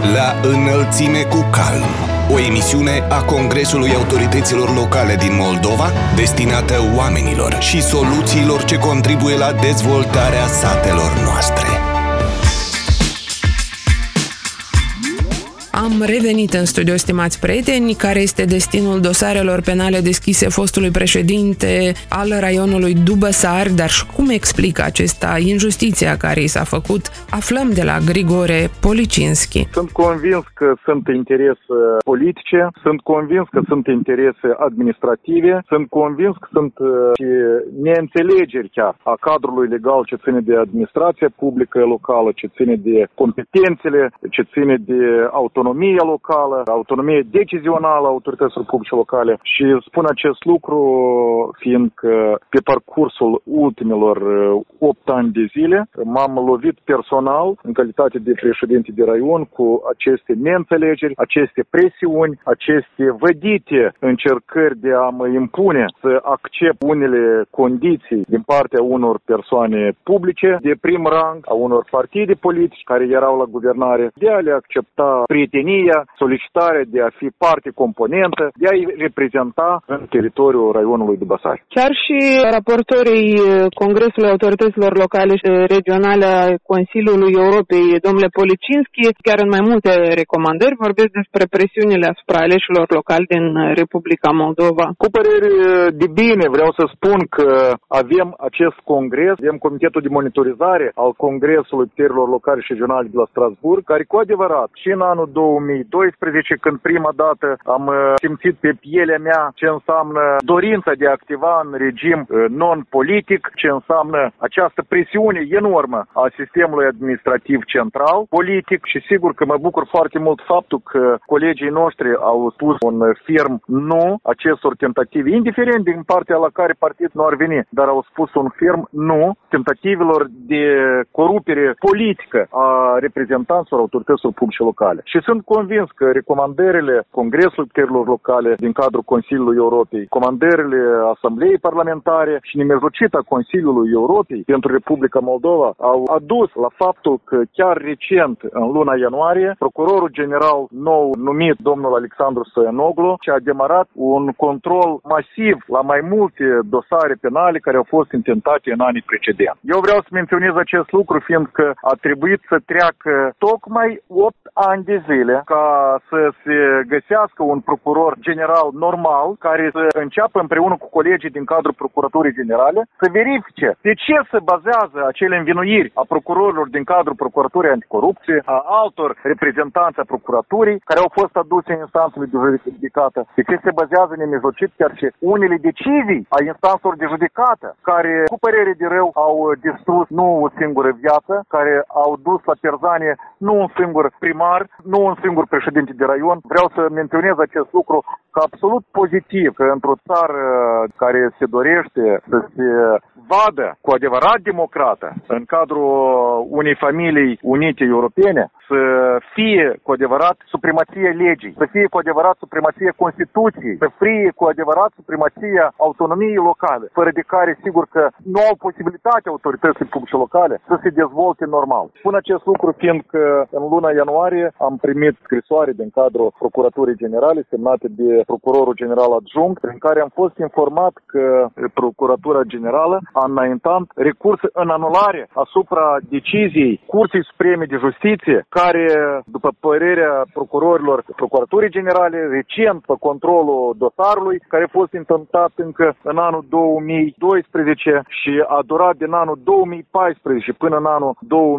La înălțime cu calm. O emisiune a Congresului Autorităților Locale din Moldova, destinată oamenilor și soluțiilor ce contribuie la dezvoltarea satelor noastre. Am revenit în studio, stimați prieteni. Care este destinul dosarelor penale deschise fostului președinte al raionului Dubăsari, dar și cum explică acesta injustiția care i s-a făcut? Aflăm de la Grigore Policinski. Sunt convins că sunt interese politice, sunt convins că sunt interese administrative, sunt convins că sunt și neînțelegeri chiar a cadrului legal ce ține de administrația publică locală, ce ține de competențele, ce ține de autonomia locală, autonomie decizională a autorităților publice locale. Și spun acest lucru fiindcă pe parcursul ultimilor 8 ani de zile m-am lovit personal în calitate de președinte de raion cu aceste neînțelegeri, aceste presiuni, aceste vădite încercări de a mă impune să accept unele condiții din partea unor persoane publice de prim rang, a unor partide politici care erau la guvernare, de a le accepta prietenia, solicitarea de a fi parte componentă, de a-i reprezenta în teritoriul raionului Dubăsari. Chiar și raportorii Congresului Autorităților Locale și Regionale a Consiliului Europei, domnule Policinski, chiar în mai multe recomandări vorbesc despre presiunile asupra aleșilor locali din Republica Moldova. Cu părere de bine vreau să spun că avem acest congres, avem Comitetul de Monitorizare al Congresului Puterilor Locale și Regionale de la Strasburg, care cu adevărat și în anul 2012, când prima dată am simțit pe pielea mea ce înseamnă dorința de a activa în regim non-politic, ce înseamnă această presiune enormă a sistemului administrativ central, politic, și sigur că mă bucur foarte mult faptul că colegii noștri au spus un ferm nu acestor tentative, indiferent din partea la care partid nu ar veni, dar au spus un ferm nu tentativelor de corupere politică a reprezentanților autorităților publice locale. Și sunt convins că recomandările Congresului Puterilor Locale din cadrul Consiliului Europei, recomandările Asambleei Parlamentare și nemijlocita Consiliului Europei pentru Republica Moldova au adus la faptul că chiar recent, în luna ianuarie, procurorul general nou numit, domnul Alexandru Stoianoglu, și-a demarat un control masiv la mai multe dosare penale care au fost intentate în anii precedenți. Eu vreau să menționez acest lucru fiindcă a trebuit să treacă tocmai 8 ani de zile ca să se găsească un procuror general normal care să înceapă împreună cu colegii din cadrul Procuraturii Generale să verifice de ce se bazează acele învinuiri a procurorilor din cadrul Procuraturii Anticorupție, a altor reprezentanți a Procuraturii care au fost aduse în instanțele de judecată, de ce se bazează nemijlocit chiar și unele decizii a instanțelor de judecată care, cu părere de rău, au distrus nu o singură viață, care au dus la pierzanie nu un singur primar, nu un singur președinte de raion. Vreau să menționez acest lucru ca absolut pozitiv, că într-o țară care se dorește să se vadă cu adevărat democrată în cadrul unei familii unite europene, să fie cu adevărat supremația legii, să fie cu adevărat supremația Constituției, să fie cu adevărat supremația autonomiei locale, fără de care sigur că nu au posibilitatea autorității publice locale să se dezvolte normal. Spun acest lucru fiindcă în luna ianuarie am primit scrisoare din cadrul Procuraturii Generale semnate de Procurorul General Adjunct, prin care am fost informat că Procuratura Generală a înaintat recurs în anulare asupra deciziei Curții Supreme de Justiție, care, după părerea procurorilor Procuraturii Generale, recent pe controlul dosarului, care a fost intentat încă în anul 2012 și a durat din anul 2014 până în anul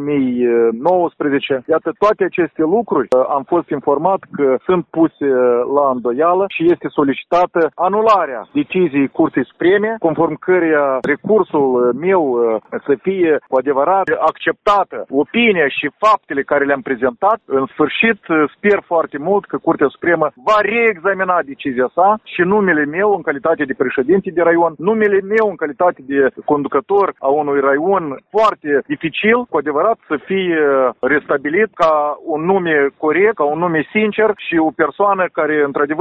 2019. Iată, toate aceste lucruri am fost informat că sunt puse la îndoială și este solicitată anularea deciziei Curții Supreme, conform căreia recursul meu să fie cu adevărat acceptată opinia și faptele care le-am prezentat. În sfârșit, sper foarte mult că Curtea Supremă va reexamina decizia sa și numele meu în calitate de președinte de raion, numele meu în calitate de conducător a unui raion foarte dificil, cu adevărat să fie restabilit ca un nume corect, ca un nume sincer și o persoană care, într-adevăr, nu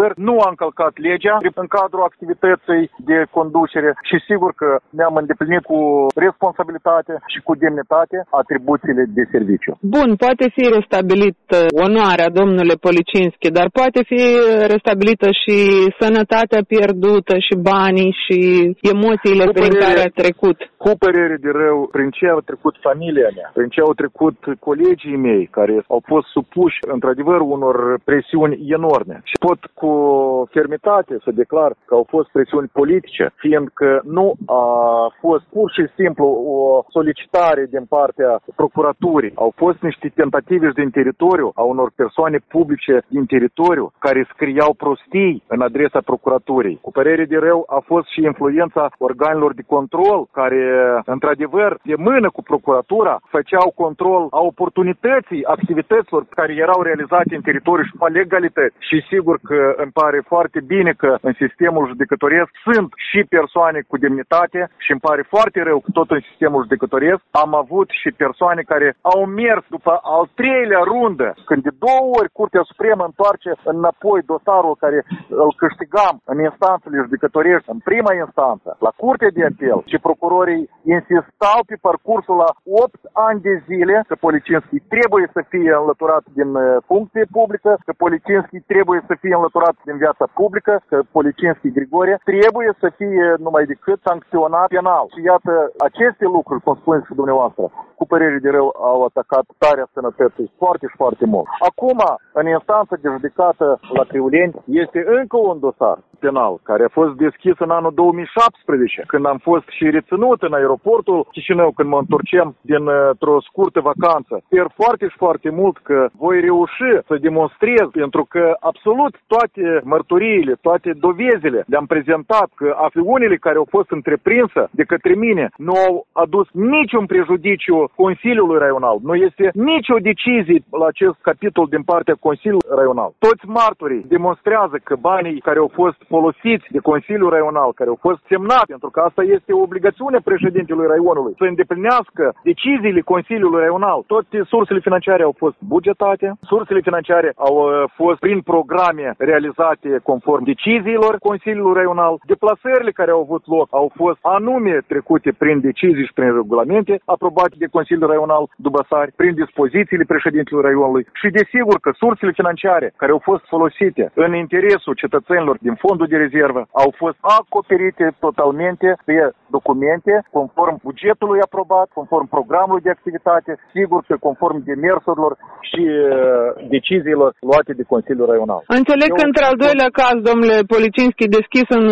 a încălcat legea în cadrul activității de conducere și sigur că ne-am îndeplinit cu responsabilitate și cu demnitate atribuțiile de serviciu. Bun, poate fi restabilit onoarea, domnule Policinski, dar poate fi restabilită și sănătatea pierdută și banii și emoțiile prin care a trecut. Cu părere de rău, prin ce a trecut familia mea, prin ce au trecut colegii mei care au fost supuși într-adevăr unor presiuni enorme. Și pot cu fermitate să declar că au fost presiuni politice, fiindcă nu a fost pur și simplu o solicitare din partea procuraturii. Au fost niște tentative din teritoriu a unor persoane publice din teritoriu care scriau prostii în adresa procuraturii. Cu părere de rău a fost și influența organelor de control care, într-adevăr, de mână cu procuratura, făceau control a oportunității activităților care erau realizate în teritoriu și a legalități. Și sigur că îmi pare foarte bine că în sistemul judecătoresc sunt și persoane cu demnitate și îmi pare foarte rău că tot în sistemul judecătoresc am avut și persoane care au mers după al treilea rundă, când de 2 ori Curtea Supremă întoarce înapoi dosarul care îl câștigam în instanțele judecătorești, în prima instanță, la Curtea de Apel, și procurorii insistau pe parcursul la 8 ani de zile că Policinski trebuie să fie înlăturat din funcție publică, că Policinski trebuie să fie înlăturat din viața publică, că Policinski Grigore trebuie să fie numai decât sancționat penal. Și iată, aceste lucruri, cum spuneți și dumneavoastră, cu părere de rău au atacat starea sănătății foarte și foarte mult. Acum, în instanță de judecată la Criuleni, este încă un dosar penal care a fost deschis în anul 2017, când am fost și reținut în aeroportul Chișinău, când mă întorceam dintr-o scurtă vacanță. Sper foarte și foarte mult că voi reuși să demonstrez, pentru că absolut toate mărturiile, toate dovezile le-am prezentat, că acțiunile care au fost întreprinse de către mine nu au adus niciun prejudiciu Consiliului Raional. Nu este nicio decizie la acest capitol din partea Consiliului Raional. Toți martorii demonstrează că banii care au fost folosiți de Consiliul Raional, care au fost semnați, pentru că asta este o obligațiune președintelui Raionului, să îndeplinească deciziile Consiliului Raional. Toate sursele financiare au fost bugetate, sursele financiare au fost prin programe realizate conform deciziilor Consiliului Raional, deplasările care au avut loc au fost anume trecute prin decizii și prin regulamente aprobate de Consiliul Raional Dubăsari, prin dispozițiile președintelui Raionului și desigur că sursele financiare care au fost folosite în interesul cetățenilor din fondul de rezervă au fost acoperite totalmente de documente conform bugetului aprobat, conform programului de activitate, sigur că conform demersurilor și deciziilor luate de Consiliul Raional. Înțeleg că într-al doilea caz, domnule Policinski, deschis în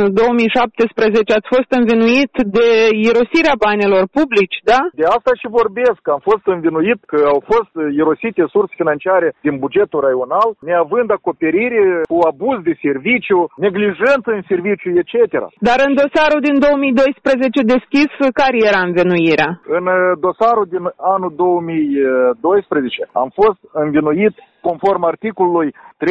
2017, ați fost învinuit de irosirea banilor publici, da? De asta și vorbesc, că am fost învinuit că au fost irosite surse financiare din bugetul raional, neavând acoperire cu abuz de serviciu, neglijență în serviciu, etc. Dar în dosarul din 2012 deschis, care era învinuirea? În dosarul din anul 2012 am fost învinuit conform articolului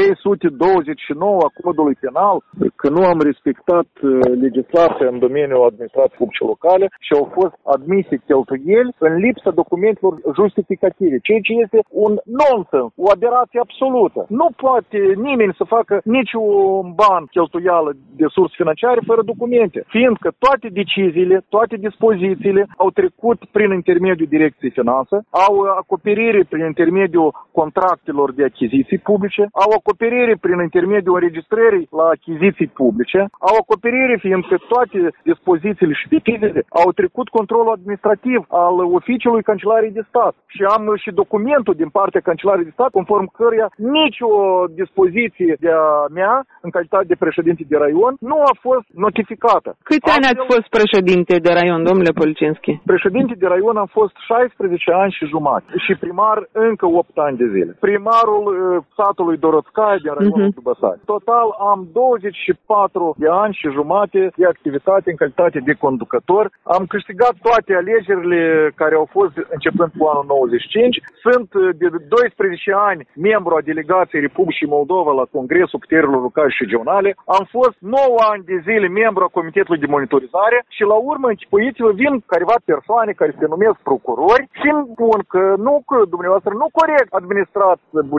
329 a Codului Penal, că nu am respectat legislația în domeniul administrației publice locale și au fost admise cheltuieli în lipsa documentelor justificative, ceea ce este un nonsens, o aberație absolută. Nu poate nimeni să facă niciun ban cheltuială de surse financiare fără documente, fiindcă toate deciziile, toate dispozițiile au trecut prin intermediul Direcției Finanțe, au acoperire prin intermediul contractelor de achiziții publice, au acoperire prin intermediul înregistrării la achiziții publice, au acoperire fiindcă toate dispozițiile și deciziile au trecut controlul administrativ al Oficiului Cancelariei de Stat. Și am și documentul din partea Cancelariei de Stat, conform căruia nicio dispoziție de-a mea, în calitate de președinte de raion, nu a fost notificată. Câți ani ați fost președinte de raion, domnule Policinski? Președinte de raion am fost 16 ani și jumătate și primar încă 8 ani de zile. Primarul satului Dorotskaya din raionul Dubăsari. Total am 24 de ani și jumate de activitate în calitate de conducător. Am câștigat toate alegerile care au fost începând cu anul 95. Sunt de 12 ani membru a delegației Republicii Moldova la Congresul Puterilor Locale și Regionale. Am fost 9 ani de zile membru a Comitetului de Monitorizare și la urmă, închipuiți-vă, vin careva persoane care se numesc procurori și îmi spun că nu, că dumneavoastră nu corect administrați bugetul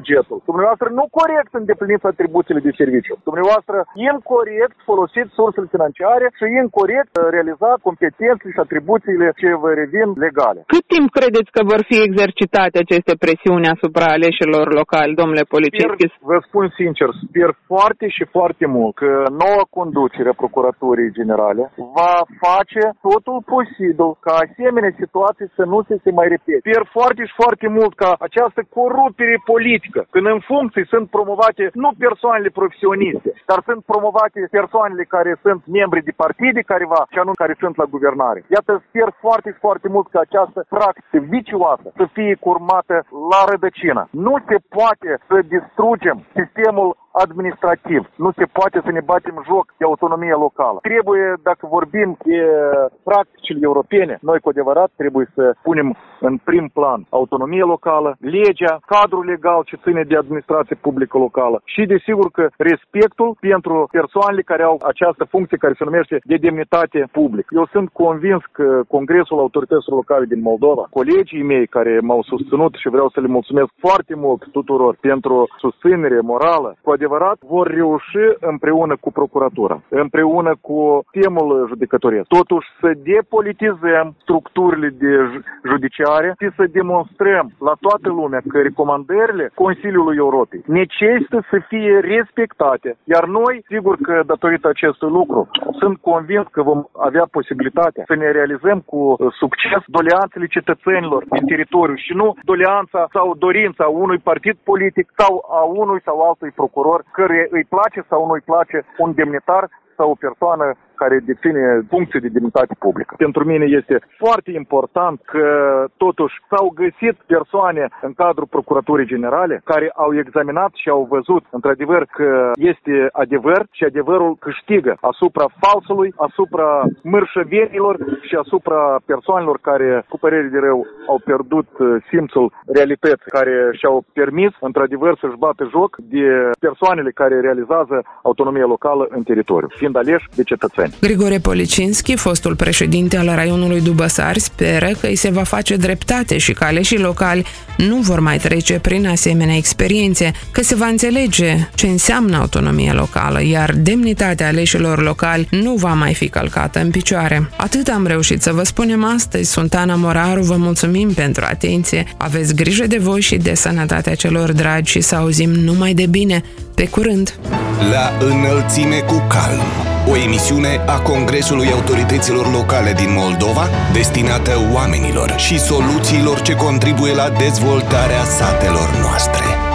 bugetul. Dumneavoastră nu corect îndepliniți atribuțiile de serviciu. Dumneavoastră incorect folosiți sursele financiare și incorect realizat competențele și atribuțiile ce vă revin legale. Cât timp credeți că vor fi exercitate aceste presiuni asupra aleșilor locali, domnule Policinski? Vă spun sincer, sper foarte și foarte mult că noua conducere a Procuraturii Generale va face totul posibil ca asemenea situații să nu se mai repete. Sper foarte și foarte mult ca această corupere politică, când în funcții sunt promovate nu persoanele profesioniste, dar sunt promovate persoanele care sunt membri de partide careva și nu care sunt la guvernare. Iată, sper foarte și foarte mult ca această practică vicioasă să fie curmată la rădăcină. Nu se poate să distrugem sistemul administrativ. Nu se poate să ne batem joc de autonomia locală. Trebuie, dacă vorbim de practicile europene, noi cu adevărat trebuie să punem în prim plan autonomia locală, legea, cadrul legal ce ține de administrație publică locală și desigur că respectul pentru persoanele care au această funcție care se numește de demnitate publică. Eu sunt convins că Congresul Autorităților Locale din Moldova, colegii mei care m-au susținut și vreau să le mulțumesc foarte mult tuturor pentru susținere morală, cu adevărat vor reuși împreună cu procuratura, împreună cu sistemul judecătoresc, totuși să depolitizăm structurile de judiciare și să demonstrăm la toată lumea că recomandările Consiliului Europei necesită să fie respectate. Iar noi, sigur că datorită acestui lucru, sunt convins că vom avea posibilitatea să ne realizăm cu succes doleanțele cetățenilor din teritoriu și nu doleanța sau dorința unui partid politic sau a unui sau altui procuror care îi place sau nu îi place un demnitar sau o persoană care deține funcții de demnitate publică. Pentru mine este foarte important că totuși s-au găsit persoane în cadrul Procuraturii Generale care au examinat și au văzut într-adevăr că este adevăr și adevărul câștigă asupra falsului, asupra mărșăvenilor și asupra persoanelor care, cu părere de rău, au pierdut simțul realității, care și-au permis într-adevăr să-și bată joc de persoanele care realizează autonomia locală în teritoriu, fiind aleși de cetățeni. Grigore Policinski, fostul președinte al raionului Dubăsari, speră că îi se va face dreptate și că aleșii locali nu vor mai trece prin asemenea experiențe, că se va înțelege ce înseamnă autonomie locală, iar demnitatea aleșilor locali nu va mai fi călcată în picioare. Atât am reușit să vă spunem astăzi. Sunt Ana Moraru, vă mulțumim pentru atenție, aveți grijă de voi și de sănătatea celor dragi și să auzim numai de bine. Pe curând! La înălțime cu calm, o emisiune a Congresului Autorităților Locale din Moldova, destinată oamenilor și soluțiilor ce contribuie la dezvoltarea satelor noastre.